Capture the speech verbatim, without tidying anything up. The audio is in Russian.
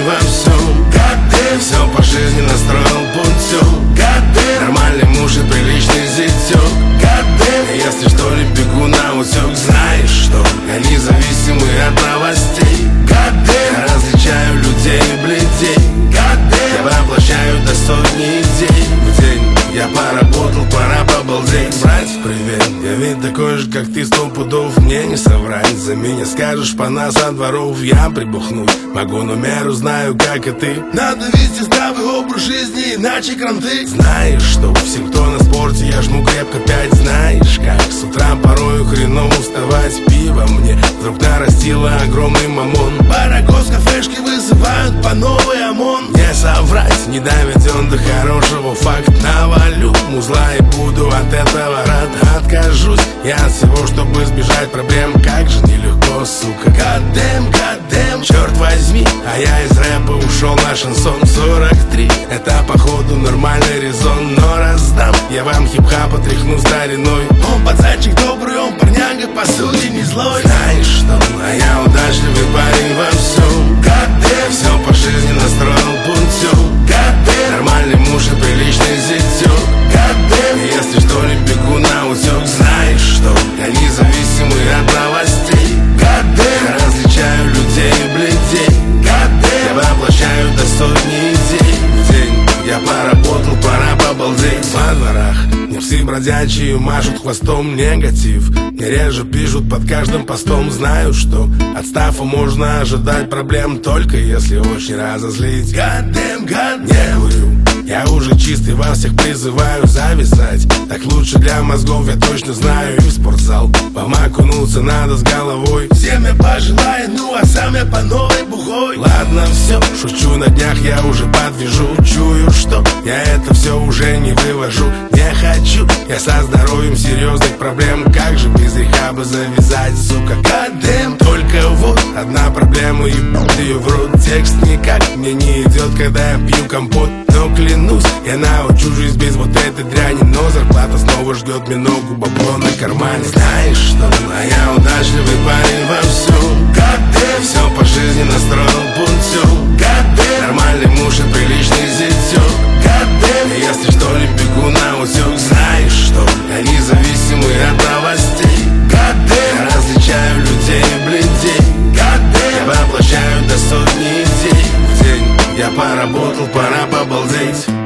парень во всем. Goddamn, все по жизни настроил путем. Goddamn, нормальный муж и приличный зятек. Goddamn, если что ли бегу на утек. Знаешь что, я независимый от новостей. Goddamn, я различаю людей и бледей. Goddamn, я воплощаю до сотни идей в день. Я поработал, пора побалдеть. Брать, привет, я ведь такой же, как ты, сто пудов. Мне не соврать, за меня скажешь по нас со дворов. Я прибухнуть могу, но меру знаю, как и ты. Надо вести здравый образ жизни, иначе кранты. Знаешь что, всем, кто на спорте, я жму крепко пять. Знаешь как, с утра порою хреново вставать. Пиво мне вдруг нарастило огромный мамон. Барагос, кафешки вызывают по новый ОМОН. Не соврать, не доведен до хорошего факт. Навалю музла и буду от этого рад. Откажусь я от всего, чтобы избежать проблем. Как же нелегко, сука. Goddamn, goddamn, черт возьми, а я из рэпа ушел на шансон. Сорок три, это походу нормальный резон. Но раздам я вам хип-хап, отряхну стариной. Он пацанчик добрый, он парняга, по сути не злой. Знаешь что, а я удачливый парень во всем. Goddamn, все по жизни настроил путем. Goddamn, нормальный муж и приличный зятек. Goddamn, если что ли бегу на утек. Знаешь что, я независимый от новостей. Goddamn, я различаю людей и бледей. Goddamn, я воплощаю до сотни идей в день. Я поработал, пора побалдеть. Во дворах не все бродячие машут хвостом. Негатив не реже пишут под каждым постом. Знаю, что от стафа можно ожидать проблем, только если очень разозлить. Goddamn, goddamn, не курю, я уже чистый, вас всех призываю завязать. Так лучше для мозгов, я точно знаю. И в спортзал вам окунуться надо с головой. Всем я пожелаю, ну а сам я по новой бухой. Ладно, все, шучу, на днях я уже подвяжу. Чую, что я это все уже не вывожу. Не хочу я со здоровьем серьезных проблем. Как же без рехаба завязать, сука. Goddamn, только вот одна проблема, ебать ее в рот. Текст никак мне не идет, когда я пью компот. Но клянусь, я научу жизнь без вот этой дряни. Но зарплата снова ждет миногу, бабло на кармане. Знаешь что, а я удачливый парень во всем. Goddamn, все по жизни настроил путем. Goddamn, нормальный муж и приличный зятек. Goddamn, если что ли бегу на утек. Знаешь что, я независимый от новостей. Goddamn, я различаю людей и бледей. Goddamn, я воплощаю до сотни идей в день. Я поработал, пора побалдеть.